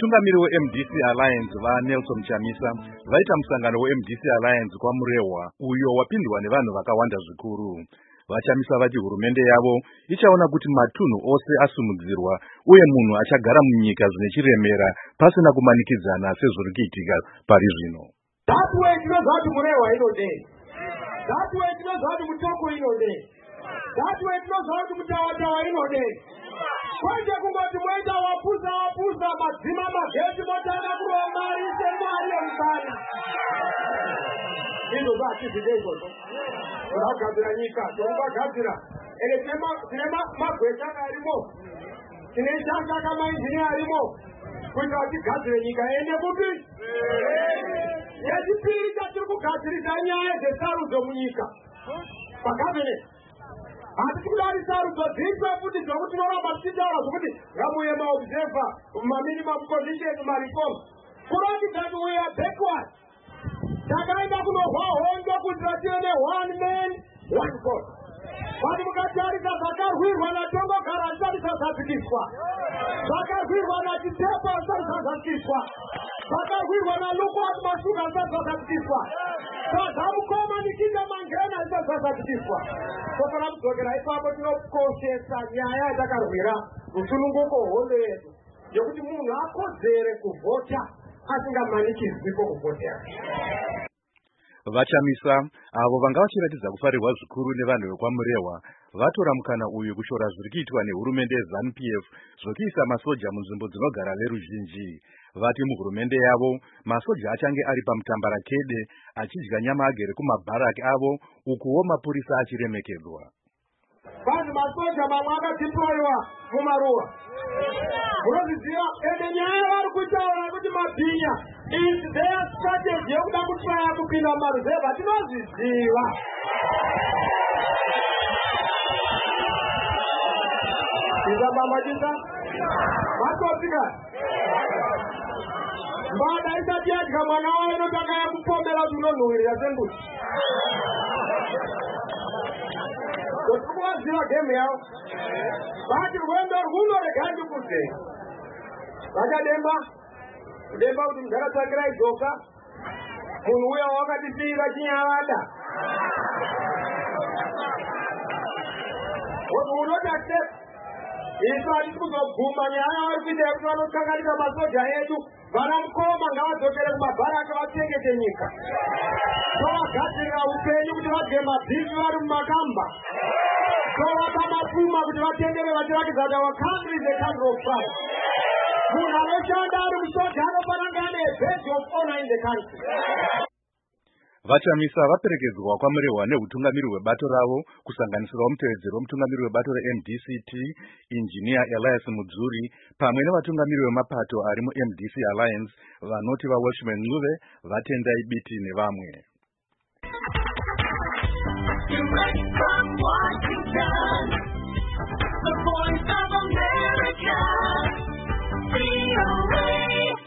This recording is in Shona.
Vatungamiri weMDC Alliance vaNelson Chamisa vaita musangano weMDC Alliance kwaMurehwa uyo wapindwa nevanhu vakawanda zvikuru. Vachamisa vati hurumende yavo ichaona kuti matunhu ose asimudzirwa uye munhu achagara munyika zvine chiremera pasina kumanikidzana sezviri kuitika pari zvino. That way tinozwa kuti Murehwa inode. That way tinozwa kuti Mutoko inode. That way tinozwa kuti Mutawatawa inode. Kwanje kungoti mwaita wapuza madzima mageti motana kuromarise mari yemukana. Indo zvachizive izvozvo. Vakagadzira nyika, tongagadzira. Ere tine magweta arimo. Tine shaka kamainjiniya arimo. Kuita vachigadzire nyika ene kupi? Yechipiri chatiri kugadzirisa nyaya dzesarudzo munyika. Pakabinet. Asi kudari sarudzo dzitwa futi zvokuti noramba tichitaura zvokuti ngamuye maobserver minimum conditions mareform. Kuratidza kuti we are backward. Takaenda kunohwa hondo kuti tive one man one vote. Vati mukatarisa zvakarwirwa naTongogara zvisati zvazadzikiswa, zvakarwirwa naChitepa zvisati zvazadzikiswa, zvakarwirwa naLukwat Mashuga zvisati zvazadzikiswa, zvaZamukoma niKinda Mangena zvisati zvazadzikiswa. Tofana kudzokera ipapo tinokoshesa nyaya yatakarwira musununguko hondo yedu yokuti munhu akodzere kuvhota asingamanikidzwi kuvhotera. Vachamisa avo vanga vachiratidza kufarirwa zvikuru nevanhu vekwaMurehwa vatora mukana uyu kushora zviri kuitwa nehurumende yeZANU-PF zvokuisa masoja munzvimbo dzinogara veruzhinji. Vati muhurumende yavo masoja achange ari pamutambarakede achidya nyama agere kumabharaki avo ukuwo mapurisa achiremekedzwa. Vanhu masoja mamwe akadeployiwa mumaruwa. Munozviziva ende nyaya vari kutaura kuti mabhinya is their strategy yokuda kutraya kupinda mumaruzevha tinozviziva. Izabamajisa vatosika mbada isati yadya mwana wayo inotanga yakupomera kuti unonhuhwirira sembuti. Kuwaziva game yavo vati rwendo rwuno regai ndikuze vachademba kudemba kuti mudharatsvakira idzoka munhu uya wakatisiira chinyavada unoti accept isu hatisi kuzobvuma nyaya vari kuita yekuti vanokanganisa masoja edu vana mukoma ngavadzokere kumabharaki vachengete nyika tovagadzirira upenyu kuti vadye mabhizi vari mumakamba tovapa mapfuma kuti vatendere vachirakidza kuti our country is a country of pride. Munhu anoshanda ari musoja anofanira kunge ane badge of honor in the country. Vachamisa vaperekedzwa kwaMurehwa nehutungamiri hwebato ravo kusanganisirawo mutevedzeri wemutungamiri webato reMDCT Injiniya Elias Mudzuri pamwe nevatungamiri vemapato ari muMDC Alliance vanoti vaWatchman Ncube, vaTendai Biti nevamwe.